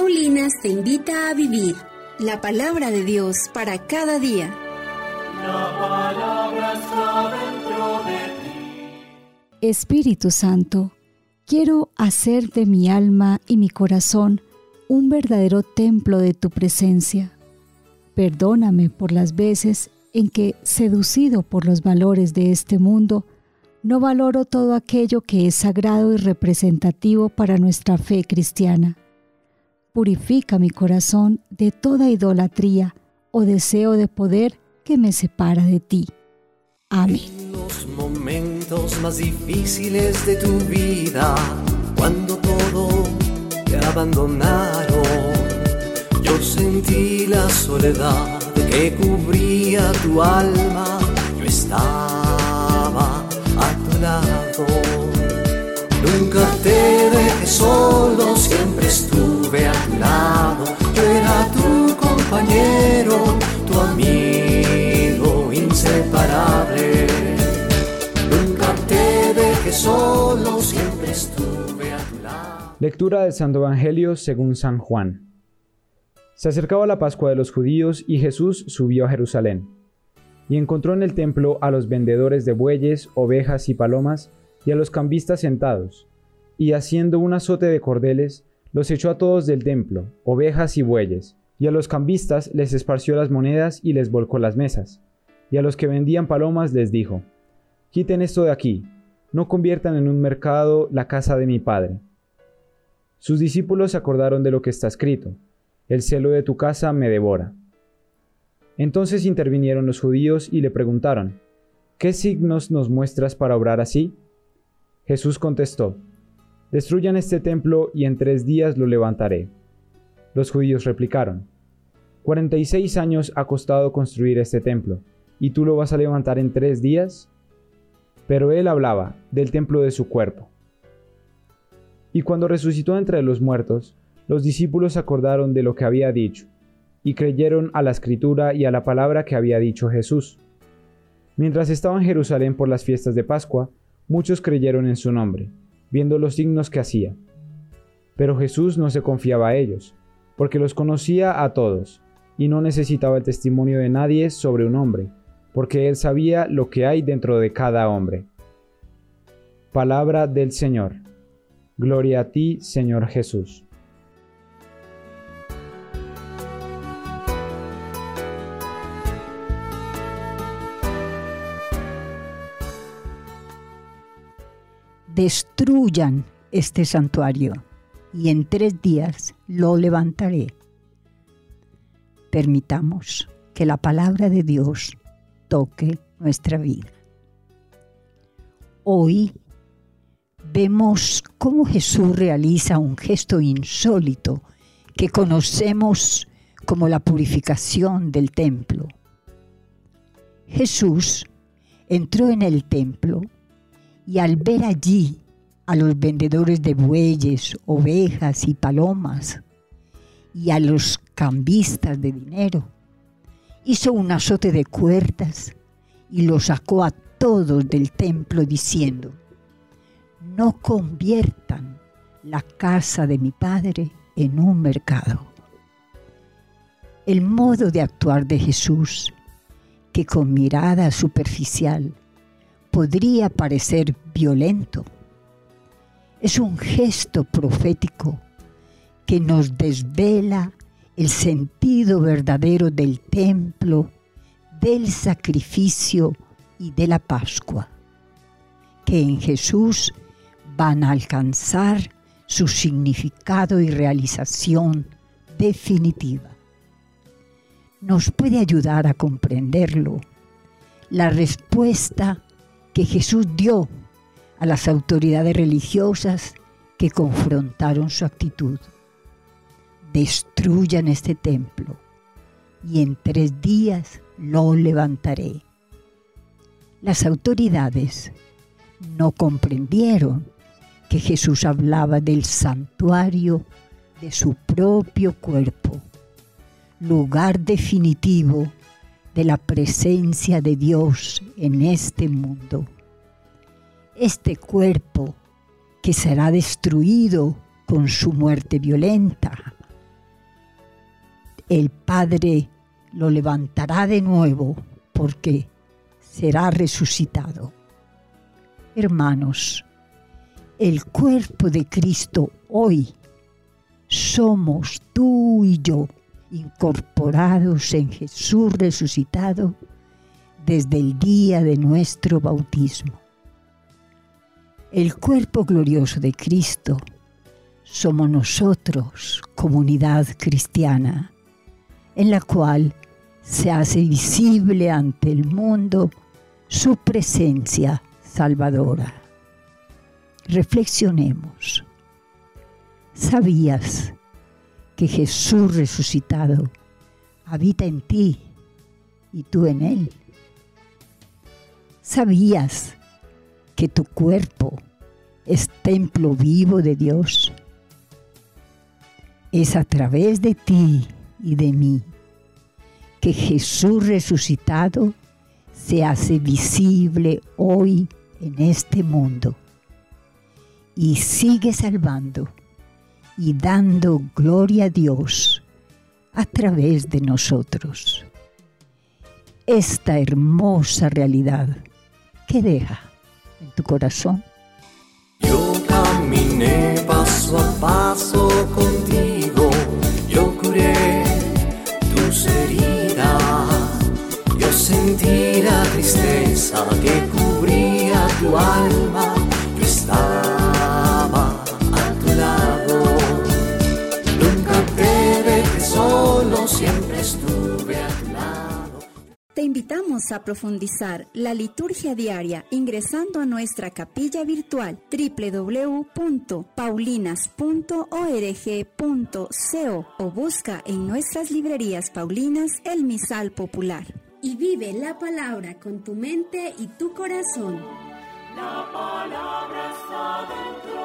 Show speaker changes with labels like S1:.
S1: Paulinas te invita a vivir la palabra de Dios para cada día.
S2: La palabra está dentro de ti.
S3: Espíritu Santo, quiero hacer de mi alma y mi corazón un verdadero templo de tu presencia. Perdóname por las veces en que, seducido por los valores de este mundo, no valoro todo aquello que es sagrado y representativo para nuestra fe cristiana. Purifica mi corazón de toda idolatría o deseo de poder que me separa de ti. Amén.
S4: En los momentos más difíciles de tu vida, cuando todo te abandonaron, yo sentí la soledad que cubría tu alma. Yo estaba a tu lado. Nunca te dejé solo, siempre estuve a tu lado. Yo era tu compañero, tu amigo inseparable. Nunca te dejé solo, siempre estuve a tu lado.
S5: Lectura del Santo Evangelio según San Juan. Se acercaba la Pascua de los judíos y Jesús subió a Jerusalén. Y encontró en el templo a los vendedores de bueyes, ovejas y palomas, y a los cambistas sentados, y haciendo un azote de cordeles, los echó a todos del templo, ovejas y bueyes, y a los cambistas les esparció las monedas y les volcó las mesas, y a los que vendían palomas les dijo: quiten esto de aquí, no conviertan en un mercado la casa de mi Padre. Sus discípulos se acordaron de lo que está escrito: el celo de tu casa me devora. Entonces intervinieron los judíos y le preguntaron: ¿qué signos nos muestras para obrar así? Jesús contestó: destruyan este templo y en 3 días lo levantaré. Los judíos replicaron: 46 años ha costado construir este templo, ¿y tú lo vas a levantar en 3 días? Pero él hablaba del templo de su cuerpo. Y cuando resucitó entre los muertos, los discípulos se acordaron de lo que había dicho, y creyeron a la Escritura y a la palabra que había dicho Jesús. Mientras estaba en Jerusalén por las fiestas de Pascua, muchos creyeron en su nombre, viendo los signos que hacía. Pero Jesús no se confiaba a ellos, porque los conocía a todos, y no necesitaba el testimonio de nadie sobre un hombre, porque él sabía lo que hay dentro de cada hombre. Palabra del Señor. Gloria a ti, Señor Jesús.
S6: Destruyan este santuario, y en 3 días lo levantaré. Permitamos que la palabra de Dios toque nuestra vida. Hoy vemos cómo Jesús realiza un gesto insólito que conocemos como la purificación del templo. Jesús entró en el templo y al ver allí a los vendedores de bueyes, ovejas y palomas, y a los cambistas de dinero, hizo un azote de cuerdas y los sacó a todos del templo diciendo: no conviertan la casa de mi Padre en un mercado. El modo de actuar de Jesús, que con mirada superficial podría parecer violento, es un gesto profético que nos desvela el sentido verdadero del templo, del sacrificio y de la Pascua, que en Jesús van a alcanzar su significado y realización definitiva. Nos puede ayudar a comprenderlo la respuesta que Jesús dio a las autoridades religiosas que confrontaron su actitud. Destruyan este templo y en 3 días lo levantaré. Las autoridades no comprendieron que Jesús hablaba del santuario de su propio cuerpo, lugar definitivo de la presencia de Dios en este mundo. Este cuerpo que será destruido con su muerte violenta, el Padre lo levantará de nuevo porque será resucitado. Hermanos, el cuerpo de Cristo hoy somos tú y yo, incorporados en Jesús resucitado desde el día de nuestro bautismo. El cuerpo glorioso de Cristo somos nosotros, comunidad cristiana, en la cual se hace visible ante el mundo su presencia salvadora. Reflexionemos. ¿Sabías que Jesús resucitado habita en ti y tú en Él? ¿Sabías que tu cuerpo es templo vivo de Dios? Es a través de ti y de mí que Jesús resucitado se hace visible hoy en este mundo y sigue salvando y dando gloria a Dios a través de nosotros. Esta hermosa realidad, ¿qué deja en tu corazón?
S4: Yo caminé paso a paso contigo, yo curé tus heridas, yo sentí la tristeza que cubría tu alma, yo estaba a tu lado, nunca te dejé solo, siempre estuve a tu lado.
S1: Te invitamos a profundizar la liturgia diaria ingresando a nuestra capilla virtual www.paulinas.org.co o busca en nuestras librerías paulinas el misal popular.
S7: Y vive la palabra con tu mente y tu corazón.
S2: La palabra está dentro